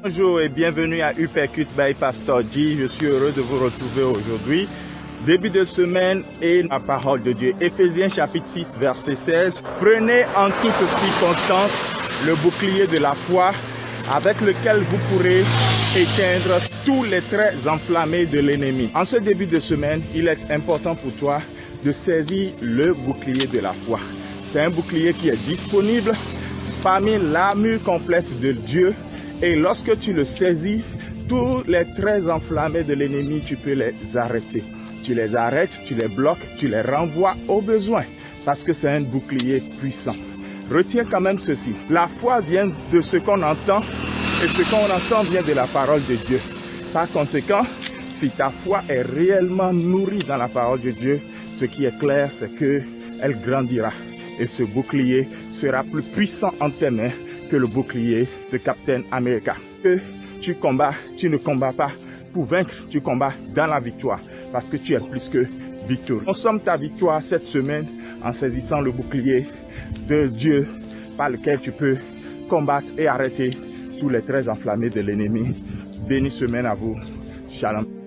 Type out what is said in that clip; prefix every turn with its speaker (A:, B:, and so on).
A: Bonjour et bienvenue à Uppercut by Pastor G. Je suis heureux de vous retrouver aujourd'hui. Début de semaine et la parole de Dieu. Éphésiens chapitre 6 verset 16. Prenez en toutes circonstances le bouclier de la foi avec lequel vous pourrez éteindre tous les traits enflammés de l'ennemi. En ce début de semaine, il est important pour toi de saisir le bouclier de la foi. C'est un bouclier qui est disponible parmi l'armure complète de Dieu. Et lorsque tu le saisis, tous les traits enflammés de l'ennemi, tu peux les arrêter. Tu les arrêtes, tu les bloques, tu les renvoies au besoin. Parce que c'est un bouclier puissant. Retiens quand même ceci. La foi vient de ce qu'on entend. Et ce qu'on entend vient de la parole de Dieu. Par conséquent, si ta foi est réellement nourrie dans la parole de Dieu, ce qui est clair, c'est qu'elle grandira. Et ce bouclier sera plus puissant en tes mains que le bouclier de Captain America. Que tu combats, tu ne combats pas pour vaincre, tu combats dans la victoire. Parce que tu es plus que victorieux. Consomme ta victoire cette semaine en saisissant le bouclier de Dieu par lequel tu peux combattre et arrêter tous les traits enflammés de l'ennemi. Bénie semaine à vous. Shalom.